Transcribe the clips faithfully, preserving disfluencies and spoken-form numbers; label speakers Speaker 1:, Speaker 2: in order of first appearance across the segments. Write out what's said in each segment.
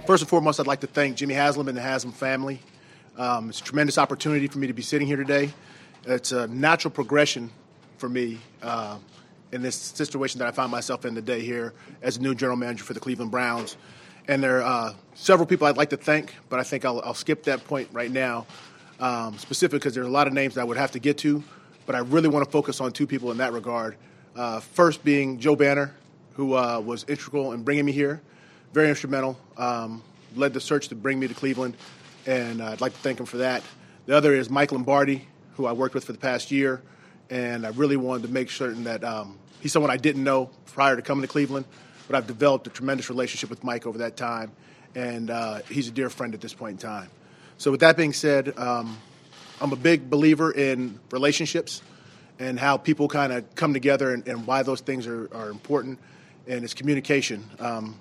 Speaker 1: First and foremost, I'd like to thank Jimmy Haslam and the Haslam family. Um, it's a tremendous opportunity for me to be sitting here today. It's a natural progression for me uh, in this situation that I find myself in today here as a new general manager for the Cleveland Browns. And there are uh, several people I'd like to thank, but I think I'll, I'll skip that point right now, um, specifically because there's a lot of names that I would have to get to, but I really want to focus on two people in that regard. Uh, first being Joe Banner, who uh, was integral in bringing me here, very instrumental, um, led the search to bring me to Cleveland, and uh, I'd like to thank him for that. The other is Mike Lombardi, who I worked with for the past year, and I really wanted to make certain that um, he's someone I didn't know prior to coming to Cleveland, but I've developed a tremendous relationship with Mike over that time, and uh, he's a dear friend at this point in time. So with that being said, um, I'm a big believer in relationships and how people kind of come together and, and why those things are, are important, and it's communication. Um,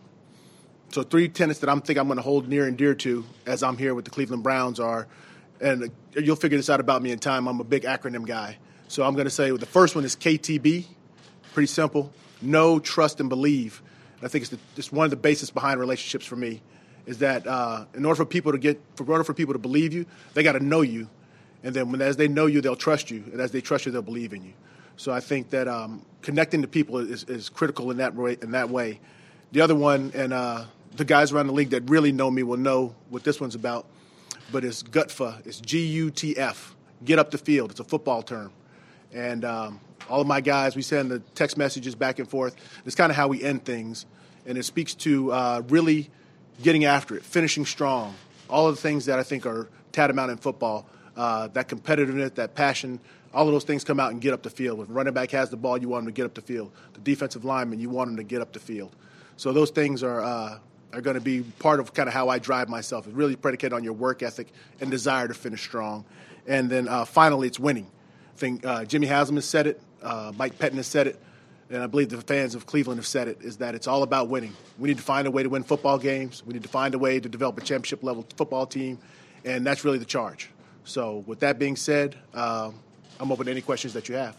Speaker 1: so three tenets that I'm think I'm going to hold near and dear to as I'm here with the Cleveland Browns are, and you'll figure this out about me in time, I'm a big acronym guy. So I'm going to say the first one is K T B, pretty simple, know, trust, and believe. And I think it's, the, it's one of the basis behind relationships for me, is that uh, in order for people to get, for, in order for people to believe you, they got to know you. And then when, as they know you, they'll trust you. And as they trust you, they'll believe in you. So I think that um, connecting to people is, is critical in that way. In that way. The other one, and uh, the guys around the league that really know me will know what this one's about, but it's G U T F. It's G U T F. Get up the field. It's a football term. And um, all of my guys, we send the text messages back and forth. It's kind of how we end things. And it speaks to uh, really getting after it, finishing strong, all of the things that I think are tantamount in football, uh, that competitiveness, that passion, all of those things come out and get up the field. When running back has the ball, you want him to get up the field. The defensive lineman, you want him to get up the field. So those things are uh, are going to be part of kind of how I drive myself. It's really predicated on your work ethic and desire to finish strong. And then uh, finally, it's winning. I think uh, Jimmy Haslam has said it, uh, Mike Pettine has said it, and I believe the fans of Cleveland have said it, is that it's all about winning. We need to find a way to win football games. We need to find a way to develop a championship-level football team, and that's really the charge. So with that being said, uh, I'm open to any questions that you have.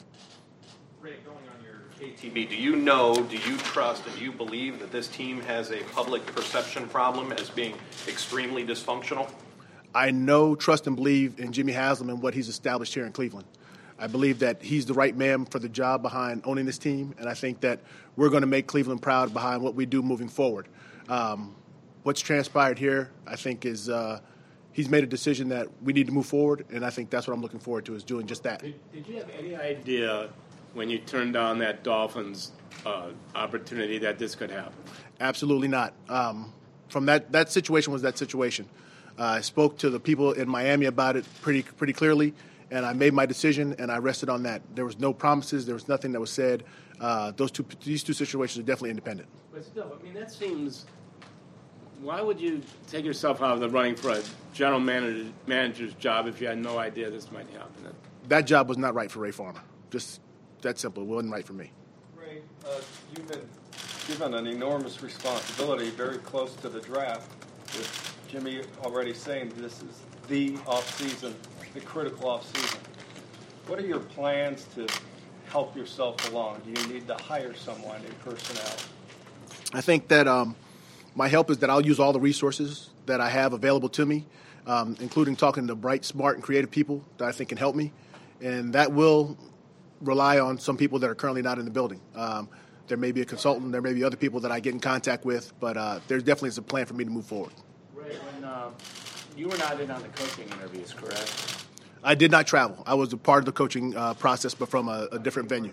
Speaker 2: Ray, going on your K T B, do you know, do you trust, and do you believe that this team has a public perception problem as being extremely dysfunctional?
Speaker 1: I know, trust, and believe in Jimmy Haslam and what he's established here in Cleveland. I believe that he's the right man for the job behind owning this team, and I think that we're going to make Cleveland proud behind what we do moving forward. Um, what's transpired here, I think, is uh, he's made a decision that we need to move forward, and I think that's what I'm looking forward to, is doing just that.
Speaker 3: Did, did you have any idea when you turned down that Dolphins uh, opportunity that this could happen?
Speaker 1: Absolutely not. Um, from that, that situation was that situation. Uh, I spoke to the people in Miami about it pretty pretty clearly, and I made my decision, and I rested on that. There was no promises. There was nothing that was said. Uh, those two, these two situations are definitely independent.
Speaker 3: But still, I mean, that seems – why would you take yourself out of the running for a general manager, manager's job if you had no idea this might happen?
Speaker 1: That job was not right for Ray Farmer. Just that simple. It wasn't right for me.
Speaker 4: Ray, uh, you've been given an enormous responsibility very close to the draft, with Jimmy already saying this is the off-season, the critical off-season. What are your plans to help yourself along? Do you need to hire someone in personnel?
Speaker 1: I think that um, my help is that I'll use all the resources that I have available to me, um, including talking to bright, smart, and creative people that I think can help me. And that will rely on some people that are currently not in the building. Um, there may be a consultant. There may be other people that I get in contact with. But uh, there definitely is a plan for me to move forward.
Speaker 5: Ray, when uh, you were not in on the coaching interviews, correct?
Speaker 1: I did not travel. I was a part of the coaching uh, process, but from a, a different venue.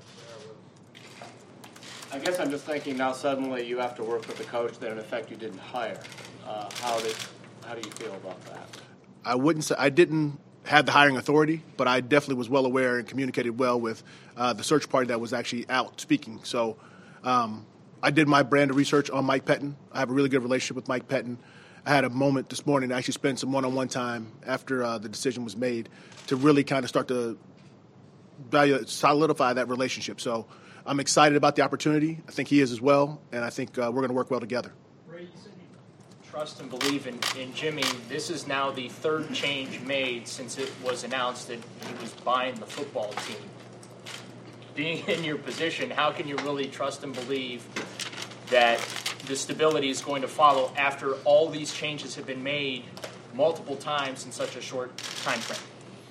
Speaker 5: I guess I'm just thinking now suddenly you have to work with a coach that in effect you didn't hire. Uh, how did how do you feel about that?
Speaker 1: I wouldn't say I didn't have the hiring authority, but I definitely was well aware and communicated well with uh, the search party that was actually out speaking. So um, I did my brand of research on Mike Pettine. I have a really good relationship with Mike Pettine. I had a moment this morning to actually spend some one-on-one time after uh, the decision was made to really kind of start to value, solidify that relationship. So I'm excited about the opportunity. I think he is as well, and I think uh, we're going to work well together.
Speaker 6: Ray, you said you trust and believe in, in Jimmy. This is now the third change made since it was announced that he was buying the football team. Being in your position, how can you really trust and believe that the stability is going to follow after all these changes have been made multiple times in such a short time frame?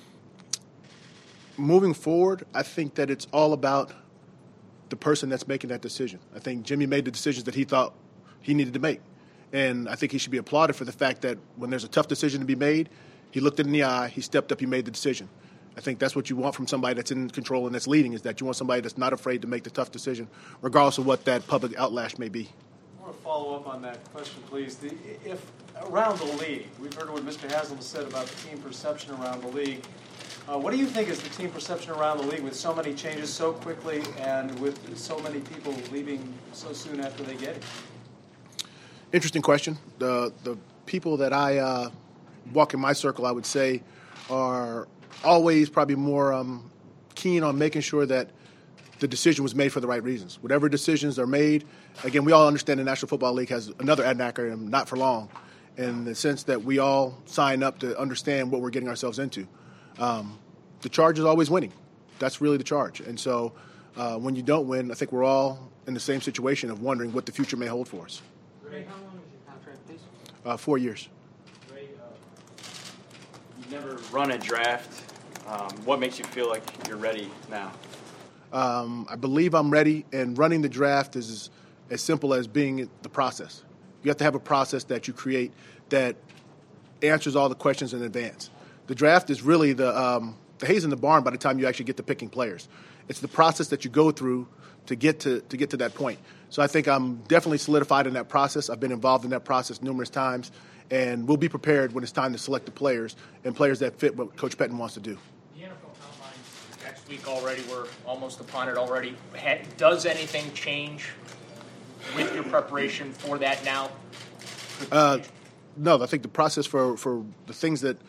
Speaker 1: Moving forward, I think that it's all about the person that's making that decision. I think Jimmy made the decisions that he thought he needed to make. And I think he should be applauded for the fact that when there's a tough decision to be made, he looked it in the eye, he stepped up, he made the decision. I think that's what you want from somebody that's in control and that's leading, is that you want somebody that's not afraid to make the tough decision, regardless of what that public outlash may be.
Speaker 7: I want to follow up on that question, please. The, if around the league, we've heard what Mister Haslam said about the team perception around the league. Uh, what do you think is the team perception around the league with so many changes so quickly and with so many people leaving so soon after they get it?
Speaker 1: Interesting question. The the people that I uh, walk in my circle, I would say, are always probably more um, keen on making sure that the decision was made for the right reasons. Whatever decisions are made, again, we all understand the National Football League has another acronym, not for long, in the sense that we all sign up to understand what we're getting ourselves into. Um, the charge is always winning. That's really the charge. And so uh, when you don't win, I think we're all in the same situation of wondering what the future may hold for us.
Speaker 8: Ray, how long is your contract, please?
Speaker 1: Uh, four years.
Speaker 5: Ray, uh, you've never run a draft. Um, what makes you feel like you're ready now?
Speaker 1: Um, I believe I'm ready, and running the draft is as, as simple as being the process. You have to have a process that you create that answers all the questions in advance. The draft is really the, um, the haze in the barn by the time you actually get to picking players. It's the process that you go through to get to to get to that point. So I think I'm definitely solidified in that process. I've been involved in that process numerous times, and we'll be prepared when it's time to select the players and players that fit what Coach Pettine wants to do.
Speaker 6: The N F L Combine next week already. We're almost upon it already. Ha- does anything change with your preparation for that now?
Speaker 1: Uh, no, I think the process for, for the things that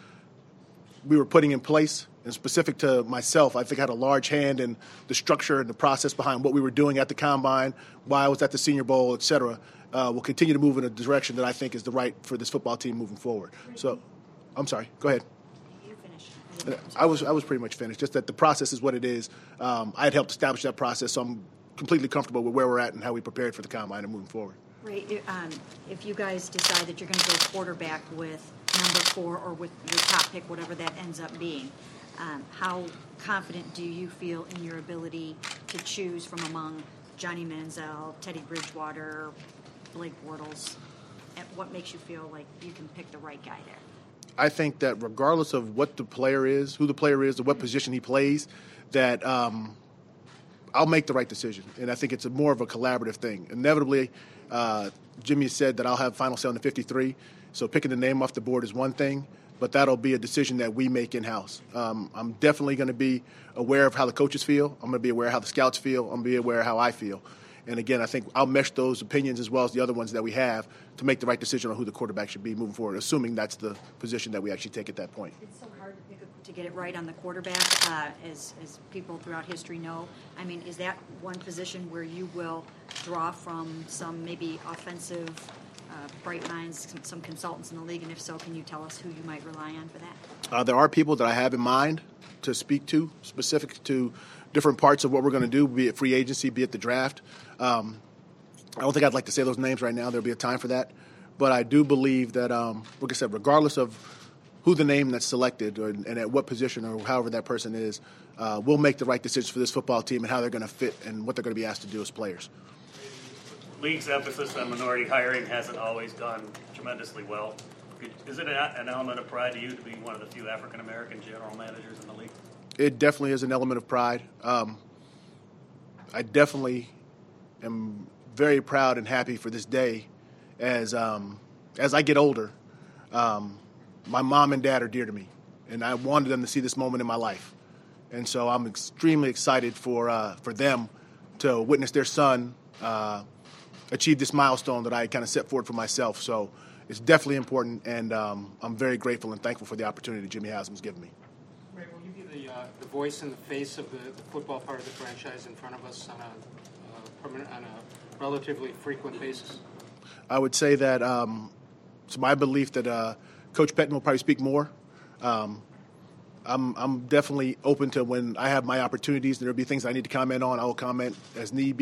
Speaker 1: we were putting in place, and specific to myself, I think I had a large hand in the structure and the process behind what we were doing at the Combine, why I was at the Senior Bowl, et cetera. Uh, we'll continue to move in a direction that I think is the right for this football team moving forward. So, I'm sorry. Go ahead.
Speaker 9: You finish.
Speaker 1: I was I was pretty much finished. Just that the process is what it is. Um, I had helped establish that process, so I'm completely comfortable with where we're at and how we prepared for the Combine and moving forward.
Speaker 9: Ray, um, if you guys decide that you're going to go quarterback with number four or with your top pick, whatever that ends up being, um, how confident do you feel in your ability to choose from among Johnny Manziel, Teddy Bridgewater, Blake Bortles? And what makes you feel like you can pick the right guy there?
Speaker 1: I think that regardless of what the player is, who the player is, or what position he plays, that um, I'll make the right decision. And I think it's a more of a collaborative thing. Inevitably, uh, Jimmy said that I'll have final say on the fifty-three. So picking the name off the board is one thing, but that'll be a decision that we make in-house. Um, I'm definitely going to be aware of how the coaches feel. I'm going to be aware of how the scouts feel. I'm going to be aware of how I feel. And, again, I think I'll mesh those opinions as well as the other ones that we have to make the right decision on who the quarterback should be moving forward, assuming that's the position that we actually take at that point.
Speaker 9: It's so hard to pick a, to get it right on the quarterback, uh, as, as people throughout history know. I mean, is that one position where you will draw from some maybe offensive uh, bright minds, some, some consultants in the league? And if so, can you tell us who you might rely on for that?
Speaker 1: Uh, there are people that I have in mind to speak to, specific to different parts of what we're going to do, be it free agency, be it the draft. Um, I don't think I'd like to say those names right now. There'll be a time for that. But I do believe that, um, like I said, regardless of who the name that's selected or, and at what position or however that person is, uh, we'll make the right decisions for this football team and how they're going to fit and what they're going to be asked to do as players.
Speaker 10: League's emphasis on minority hiring hasn't always gone tremendously well. Is it an element of pride to you to be one of the few African-American general managers in the league?
Speaker 1: It definitely is an element of pride. Um, I definitely am very proud and happy for this day. As um, as I get older, um, my mom and dad are dear to me, and I wanted them to see this moment in my life. And so I'm extremely excited for uh, for them to witness their son uh, achieve this milestone that I kind of set forward for myself. So it's definitely important, and um, I'm very grateful and thankful for the opportunity Jimmy Haslam's given me.
Speaker 8: Ray, will you be the, uh, the voice and the face of the, the football part of the franchise in front of us on a, uh, permanent, on a relatively frequent basis?
Speaker 1: I would say that um, it's my belief that uh, Coach Pettine will probably speak more. Um, I'm, I'm definitely open to when I have my opportunities. There'll be things I need to comment on. I will comment as need be.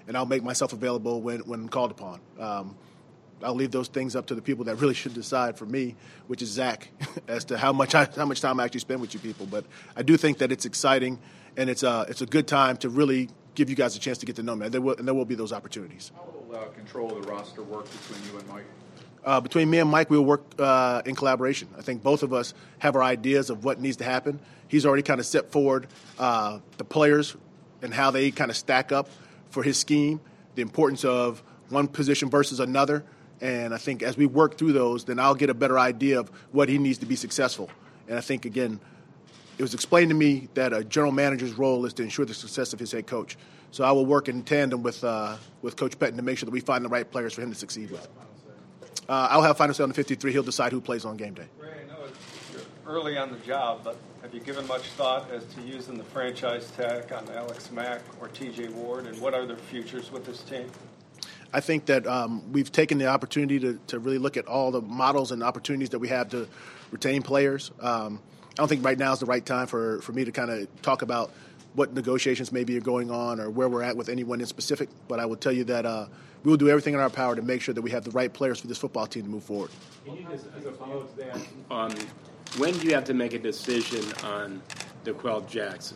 Speaker 1: and I'll make myself available when, when called upon. Um, I'll leave those things up to the people that really should decide for me, which is Zach, as to how much I, how much time I actually spend with you people. But I do think that it's exciting, and it's a, it's a good time to really give you guys a chance to get to know me. There will, and there will be those opportunities.
Speaker 11: How will uh, control of the roster work between you and Mike?
Speaker 1: Uh, between me and Mike, we'll work uh, in collaboration. I think both of us have our ideas of what needs to happen. He's already kind of set forward uh, the players and how they kind of stack up for his scheme, the importance of one position versus another. And I think as we work through those, then I'll get a better idea of what he needs to be successful. And I think, again, it was explained to me that a general manager's role is to ensure the success of his head coach. So I will work in tandem with uh, with Coach Pettine to make sure that we find the right players for him to succeed with. Uh, I'll have final say on the fifty-three. He'll decide who plays on game day.
Speaker 4: Ray, I know you're early on the job, but have you given much thought as to using the franchise tag on Alex Mack or T J Ward, and what are their futures with this team?
Speaker 1: I think that um, we've taken the opportunity to, to really look at all the models and opportunities that we have to retain players. Um, I don't think right now is the right time for, for me to kind of talk about what negotiations maybe are going on or where we're at with anyone in specific. But I will tell you that uh, we will do everything in our power to make sure that we have the right players for this football team to move forward.
Speaker 3: Can you just, as a follow-up to that, um, when do you have to make a decision on DeQuell Jackson?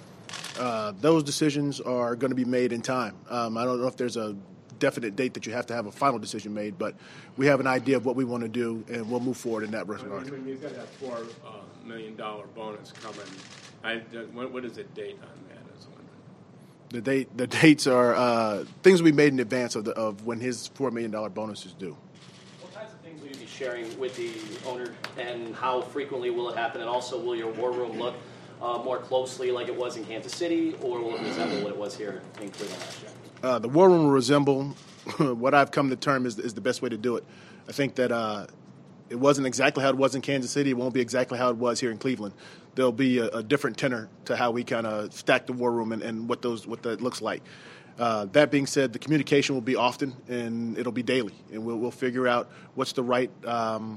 Speaker 1: Uh, those decisions are going to be made in time. Um, I don't know if there's a definite date that you have to have a final decision made, but we have an idea of what we want to do, and we'll move forward in that regard.
Speaker 3: I mean, you've got that four uh, million dollar bonus coming. I, what, what is the date on that? I was wondering.
Speaker 1: The date, the dates are uh, things we made in advance of the, of when his four million dollar bonus is due.
Speaker 12: What kinds of things will you be sharing with the owner, and how frequently will it happen? And also, will your war room look uh, more closely like it was in Kansas City, or will it resemble what it was here in Cleveland last year?
Speaker 1: Uh, the war room will resemble what I've come to term is, is the best way to do it. I think that uh, it wasn't exactly how it was in Kansas City. It won't be exactly how it was here in Cleveland. There'll be a, a different tenor to how we kind of stack the war room and, and what those what that looks like. Uh, that being said, the communication will be often and it'll be daily, and we'll we'll figure out what's the right um,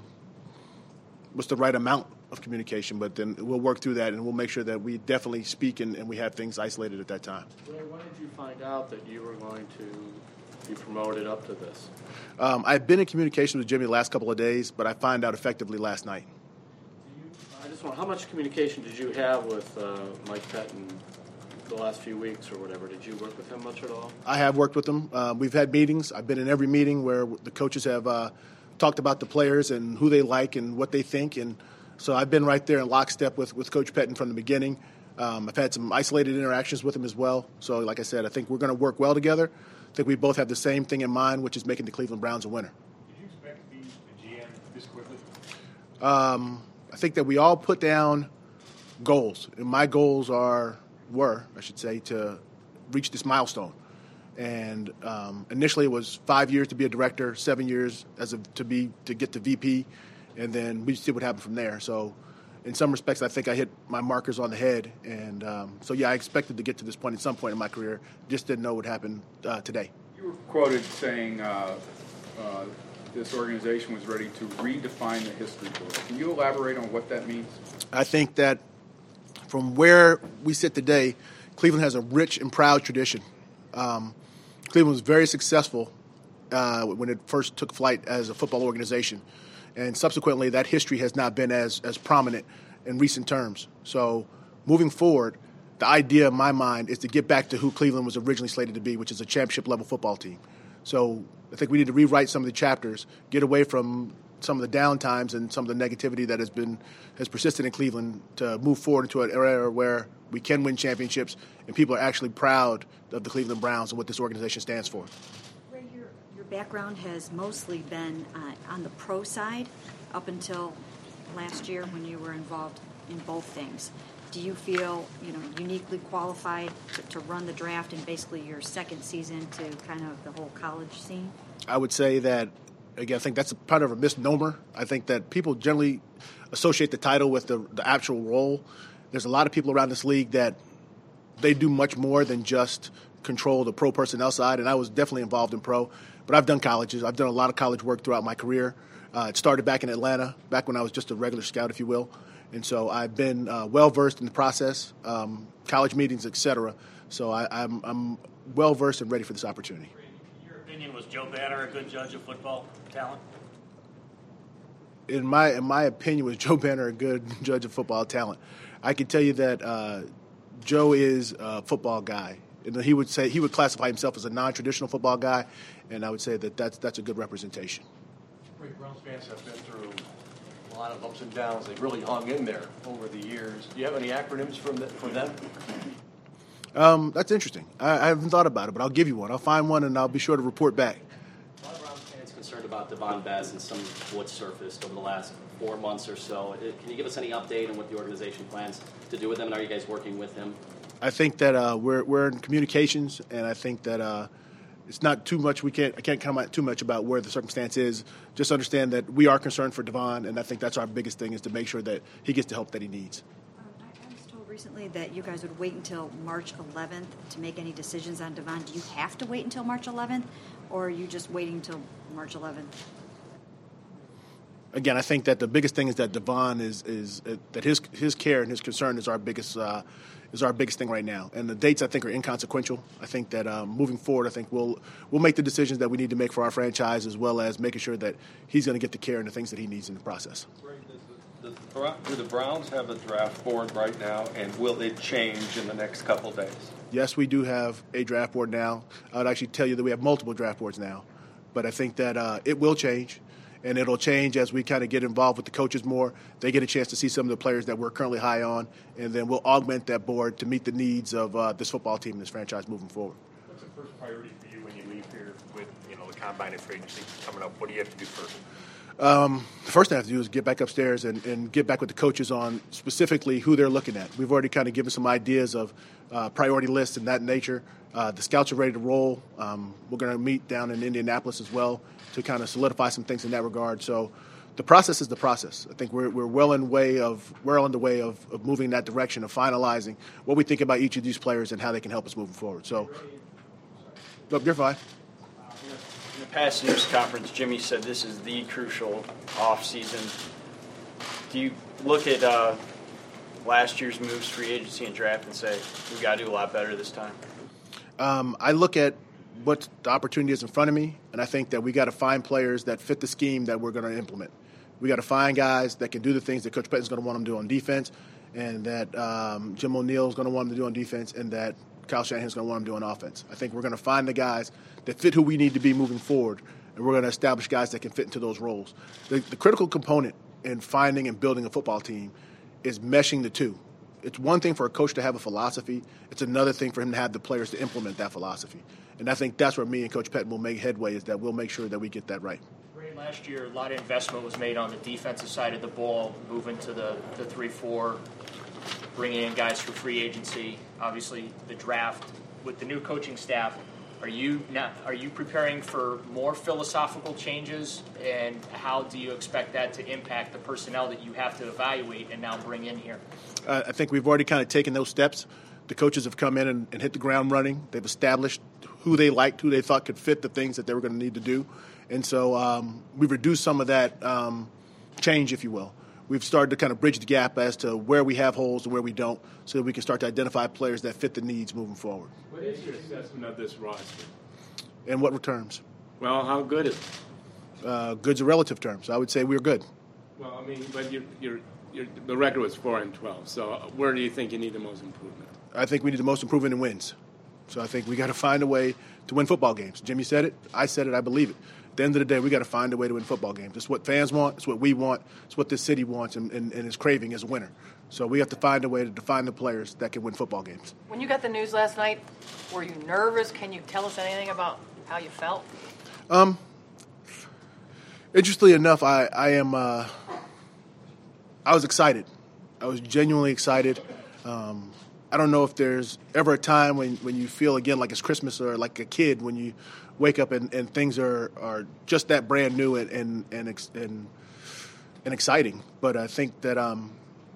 Speaker 1: what's the right amount of communication. But then we'll work through that, and we'll make sure that we definitely speak and, and we have things isolated at that time.
Speaker 5: Ray, when did you find out that you were going to be promoted up to this?
Speaker 1: Um, I've been in communication with Jimmy the last couple of days, but I found out effectively last night.
Speaker 5: I just want, how much communication did you have with uh, Mike Pettine the last few weeks or whatever? Did you work with him much at all?
Speaker 1: I have worked with him. Uh, we've had meetings. I've been in every meeting where the coaches have uh, talked about the players and who they like and what they think. And so I've been right there in lockstep with, with Coach Pettine from the beginning. Um, I've had some isolated interactions with him as well. So like I said, I think we're going to work well together. I think we both have the same thing in mind, which is making the Cleveland Browns a winner.
Speaker 13: Did you expect to be the G M this quickly?
Speaker 1: Um, I think that we all put down goals, and my goals are were, I should say, to reach this milestone. And um, initially, it was five years to be a director, seven years as a, to be to get to V P, and then we see what happened from there. So, in some respects, I think I hit my markers on the head. And um, so, yeah, I expected to get to this point at some point in my career. Just didn't know what happened uh, today.
Speaker 11: You were quoted saying uh, uh, this organization was ready to redefine the history books. Can you elaborate on what that means?
Speaker 1: I think that from where we sit today, Cleveland has a rich and proud tradition. Um, Cleveland was very successful uh, when it first took flight as a football organization. And subsequently, that history has not been as, as prominent in recent terms. So moving forward, the idea in my mind is to get back to who Cleveland was originally slated to be, which is a championship-level football team. So I think we need to rewrite some of the chapters, get away from some of the downtimes and some of the negativity that has been has persisted in Cleveland to move forward into an era where we can win championships and people are actually proud of the Cleveland Browns and what this organization stands for.
Speaker 9: Ray, your, your background has mostly been uh, on the pro side up until last year when you were involved in both things. Do you feel, you know, uniquely qualified to, to run the draft in basically your second season to kind of the whole college scene?
Speaker 1: I would say that, again, I think that's a part of a misnomer. I think that people generally associate the title with the, the actual role. There's a lot of people around this league that they do much more than just control the pro personnel side, and I was definitely involved in pro. But I've done colleges. I've done a lot of college work throughout my career. Uh, it started back in Atlanta, back when I was just a regular scout, if you will. And so I've been uh, well-versed in the process, um, college meetings, et cetera. So I, I'm, I'm well versed and ready for this opportunity.
Speaker 10: In your opinion, was Joe Banner a good judge of football talent?
Speaker 1: In my in my opinion, was Joe Banner a good judge of football talent? I can tell you that uh, Joe is a football guy, and he would say he would classify himself as a non-traditional football guy, and I would say that that's that's a good representation.
Speaker 14: Great Browns fans have been through a lot of ups and downs. They've really hung in there over the years. Do you have any acronyms from the, for them?
Speaker 1: Um, that's interesting. I, I haven't thought about it, but I'll give you one. I'll find one, and I'll be sure to report back.
Speaker 12: A lot of Browns fans concerned about Devon Bess and some of what's surfaced over the last four months or so. Can you give us any update on what the organization plans to do with him, and are you guys working with him?
Speaker 1: I think that uh, we're we're in communications, and I think that uh, it's not too much. We can't I can't comment too much about where the circumstance is. Just understand that we are concerned for Devon, and I think that's our biggest thing is to make sure that he gets the help that he needs.
Speaker 9: Um, I, I was told recently that you guys would wait until March eleventh to make any decisions on Devon. Do you have to wait until March eleventh, or are you just waiting until March eleventh?
Speaker 1: Again, I think that the biggest thing is that Devon is is uh, that his his care and his concern is our biggest uh, is our biggest thing right now. And the dates I think are inconsequential. I think that um, moving forward, I think we'll we'll make the decisions that we need to make for our franchise, as well as making sure that he's going to get the care and the things that he needs in the process.
Speaker 4: Does the, do the Browns have a draft board right now, and will it change in the next couple days?
Speaker 1: Yes, we do have a draft board now. I would actually tell you that we have multiple draft boards now, but I think that uh, it will change. And it'll change as we kind of get involved with the coaches more. They get a chance to see some of the players that we're currently high on, and then we'll augment that board to meet the needs of uh, this football team and this franchise moving forward.
Speaker 13: What's the first priority for you when you leave here with, you know, the combine and free agency coming up? What do you have to do first?
Speaker 1: Um, the first thing I have to do is get back upstairs and, and get back with the coaches on specifically who they're looking at. We've already kind of given some ideas of uh, priority lists and that nature. Uh, the scouts are ready to roll. Um, we're going to meet down in Indianapolis as well to kind of solidify some things in that regard. So the process is the process. I think we're we're well in way of well on the way of, of moving in that direction of finalizing what we think about each of these players and how they can help us moving forward. So, no, you're fine.
Speaker 6: In the past news conference, Jimmy said this is the crucial off-season. Do you look at uh, last year's moves, free agency, and draft and say, we've got to do a lot better this time?
Speaker 1: Um, I look at what the opportunity is in front of me, and I think that we got to find players that fit the scheme that we're going to implement. We got to find guys that can do the things that Coach Pettine's going to want them to do on defense, and that um, Jim O'Neill's going to want them to do on defense, and that Kyle Shanahan's going to want them to do on offense. I think we're going to find the guys that fit who we need to be moving forward, and we're going to establish guys that can fit into those roles. The, the critical component in finding and building a football team is meshing the two. It's one thing for a coach to have a philosophy. It's another thing for him to have the players to implement that philosophy. And I think that's where me and Coach Pettine will make headway, is that we'll make sure that we get that right.
Speaker 6: Last year, a lot of investment was made on the defensive side of the ball, moving to the, the three four, bringing in guys for free agency. Obviously, the draft with the new coaching staff. Are you now, are you preparing for more philosophical changes, and how do you expect that to impact the personnel that you have to evaluate and now bring in here?
Speaker 1: Uh, I think we've already kind of taken those steps. The coaches have come in and, and hit the ground running. They've established who they liked, who they thought could fit the things that they were going to need to do. And so um, we've reduced some of that um, change, if you will. We've started to kind of bridge the gap as to where we have holes and where we don't, so that we can start to identify players that fit the needs moving forward.
Speaker 3: What is your assessment of this roster?
Speaker 1: In what terms?
Speaker 3: Well, how good is it?
Speaker 1: Uh, good's a relative term, so I would say we're good.
Speaker 3: Well, I mean, but you're, you're, you're, the record was four and twelve, so where do you think you need the most improvement?
Speaker 1: I think we need the most improvement in wins. So I think we got to find a way to win football games. Jimmy said it. I said it. I believe it. At the end of the day, we got to find a way to win football games. It's what fans want. It's what we want. It's what this city wants and, and, and is craving as a winner. So we have to find a way to define the players that can win football games.
Speaker 15: When you got the news last night, were you nervous? Can you tell us anything about how you felt?
Speaker 1: Um, interestingly enough, I, I am uh, I was excited. I was genuinely excited. Um, I don't know if there's ever a time when, when you feel, again, like it's Christmas, or like a kid when you wake up and, and things are, are just that brand new and and and, and, and exciting. But I think that um,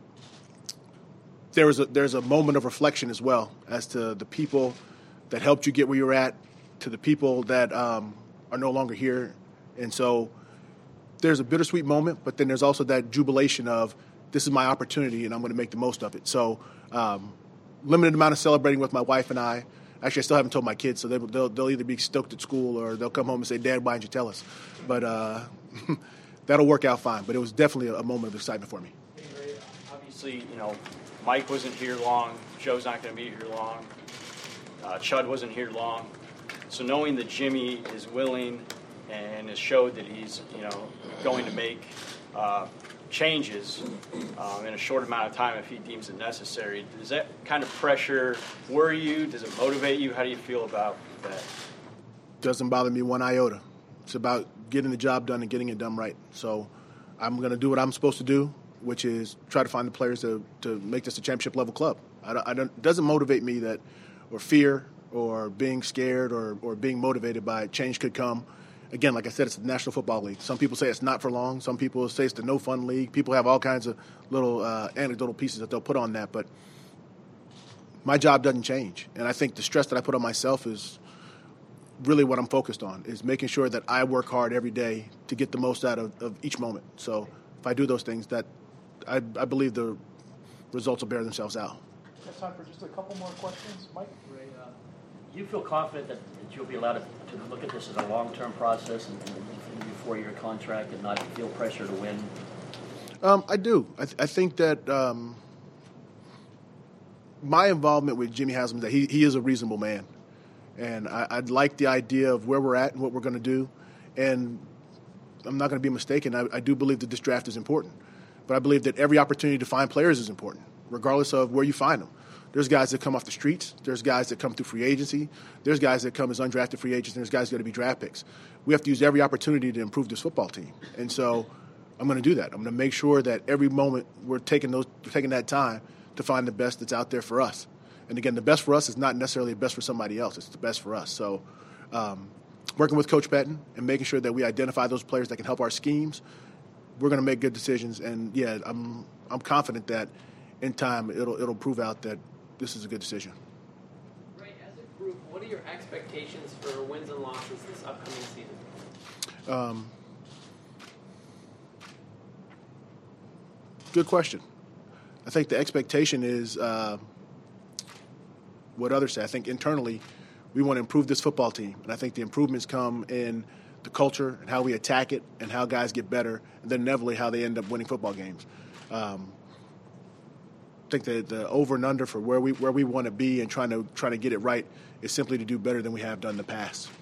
Speaker 1: there was a, there's a moment of reflection as well as to the people that helped you get where you're at, to the people that um, are no longer here. And so there's a bittersweet moment, but then there's also that jubilation of, this is my opportunity and I'm going to make the most of it. So um, limited amount of celebrating with my wife and I. Actually, I still haven't told my kids, so they, they'll they'll either be stoked at school or they'll come home and say, "Dad, why didn't you tell us?" But uh, that'll work out fine. But it was definitely a, a moment of excitement for me.
Speaker 16: Obviously, you know, Mike wasn't here long. Joe's not going to be here long. Uh, Chud wasn't here long. So knowing that Jimmy is willing and has showed that he's, you know, going to make uh, changes um, in a short amount of time if he deems it necessary, does that kind of pressure worry you? Does it motivate you? How do you feel about that?
Speaker 1: Doesn't bother me one iota. It's about getting the job done and getting it done right. So I'm going to do what I'm supposed to do, which is try to find the players to, to make this a championship level club. I don't, I don't, it doesn't motivate me that, or fear, or being scared, or, or being motivated by change could come. Again, like I said, it's the National Football League. Some people say it's not for long. Some people say it's the no-fun league. People have all kinds of little uh, anecdotal pieces that they'll put on that. But my job doesn't change. And I think the stress that I put on myself is really what I'm focused on, is making sure that I work hard every day to get the most out of, of each moment. So if I do those things, that I, I believe the results will bear themselves out.
Speaker 7: We have time for just a couple more questions. Mike?
Speaker 17: Ray, uh, you feel confident that, that you'll be allowed to, to look at this as a long-term process and, and your four-year contract and not feel pressure to win?
Speaker 1: Um, I do. I, th- I think that um, my involvement with Jimmy Haslam, that he, he is a reasonable man. And I, I like the idea of where we're at and what we're going to do. And I'm not going to be mistaken. I, I do believe that this draft is important. But I believe that every opportunity to find players is important, regardless of where you find them. There's guys that come off the streets. There's guys that come through free agency. There's guys that come as undrafted free agents. And there's guys that are going to be draft picks. We have to use every opportunity to improve this football team. And so I'm going to do that. I'm going to make sure that every moment we're taking those, we're taking that time to find the best that's out there for us. And again, the best for us is not necessarily the best for somebody else. It's the best for us. So um, working with Coach Pettine and making sure that we identify those players that can help our schemes, we're going to make good decisions. And, yeah, I'm I'm confident that in time it'll it'll prove out that this is a good decision.
Speaker 18: Ray, as a group, what are your expectations for wins and losses this upcoming season?
Speaker 1: Um, good question. I think the expectation is uh, what others say. I think internally we want to improve this football team, and I think the improvements come in the culture and how we attack it and how guys get better, and then inevitably how they end up winning football games. Um, I think the, the over and under for where we where we want to be and trying to trying to get it right is simply to do better than we have done in the past.